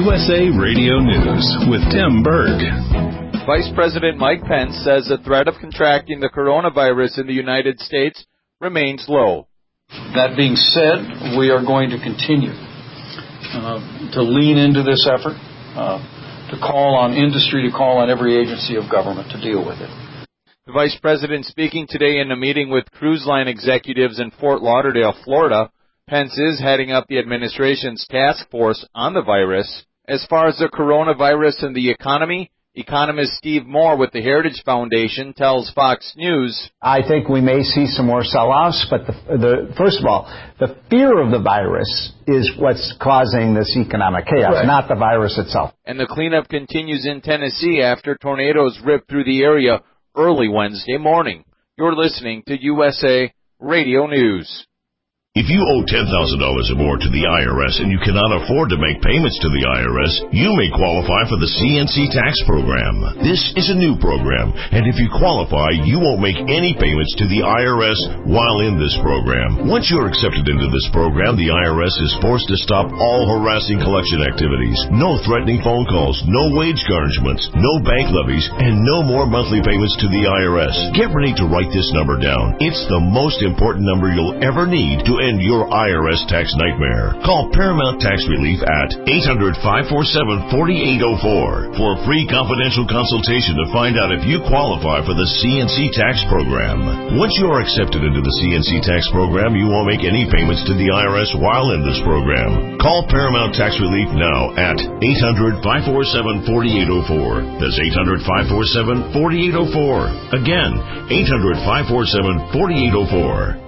USA Radio News with Tim Berg. Vice President Mike Pence says the threat of contracting the coronavirus in the United States remains low. That being said, we are going to continue to lean into this effort, to call on industry, to call on every agency of government to deal with it. The Vice President speaking today in a meeting with cruise line executives in Fort Lauderdale, Florida. Pence is heading up the administration's task force on the virus. As far as the coronavirus and the economy, economist Steve Moore with the Heritage Foundation tells Fox News, I think we may see some more sell-offs, but first of all, the fear of the virus is what's causing this economic chaos, not the virus itself. And the cleanup continues in Tennessee after tornadoes ripped through the area early Wednesday morning. You're listening to USA Radio News. If you owe $10,000 or more to the IRS and you cannot afford to make payments to the IRS, you may qualify for the CNC tax program. This is a new program, and if you qualify, you won't make any payments to the IRS while in this program. Once you're accepted into this program, the IRS is forced to stop all harassing collection activities. No threatening phone calls, no wage garnishments, no bank levies, and no more monthly payments to the IRS. Get ready to write this number down. It's the most important number you'll ever need to end your IRS tax nightmare. Call Paramount Tax Relief at 800-547-4804 for a free confidential consultation to find out if you qualify for the CNC tax program. Once you are accepted into the CNC tax program, you won't make any payments to the IRS while in this program. Call Paramount Tax Relief now at 800-547-4804. That's 800-547-4804. Again, 800-547-4804.